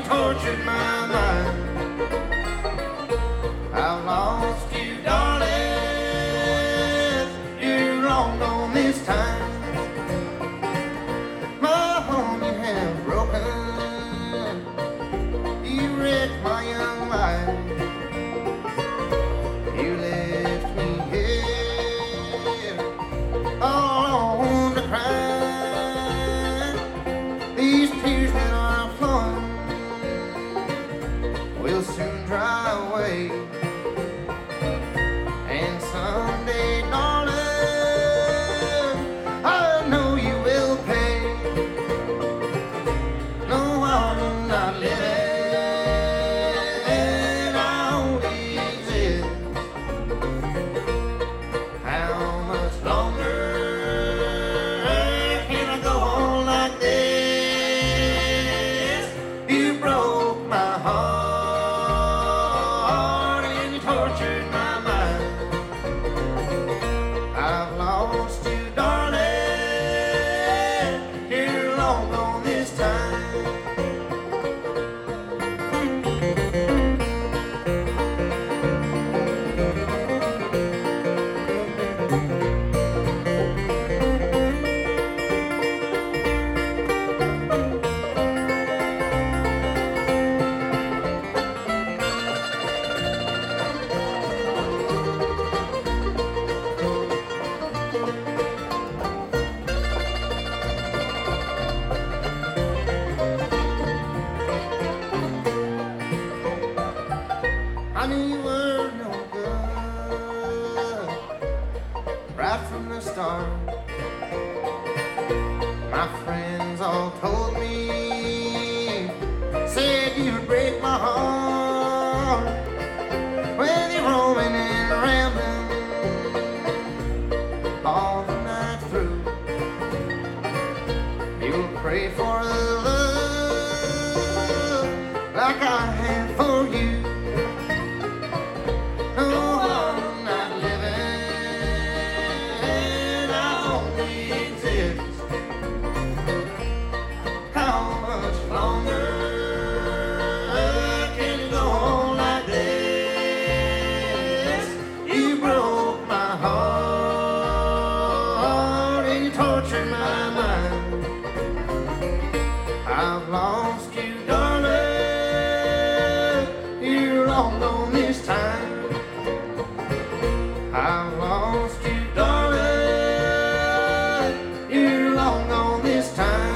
tortured my mind. I've lost you, darling. You're long gone this time. My home you have broken. You wrecked my young life. You left me here all alone to cry. These tears that are flowing will soon dry away. And someday, darling, I know you will pay. No, I'm not living, I only exist. How much longer can I go on like this? You broke my heart and you tortured my mind. I've lost you, darling. You're long gone this time. I knew you were no good right from the start. My friends all told me, said you'd break my heart when you're roaming and rambling all the night through. You'll pray for a love like I had for you. No, I'm not living, I only exist. How much longer can you go on like this? You broke my heart and you tortured my mind. I've lost you, darling. You're long gone this time. I've lost you, darling. You're long gone this time.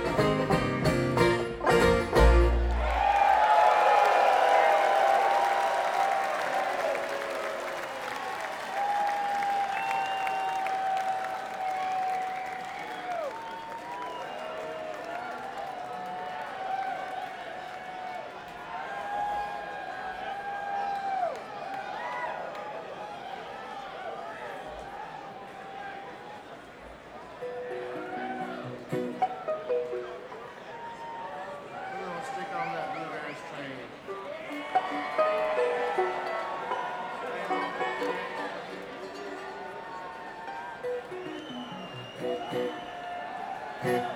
We're gonna stick on that bluegrass train.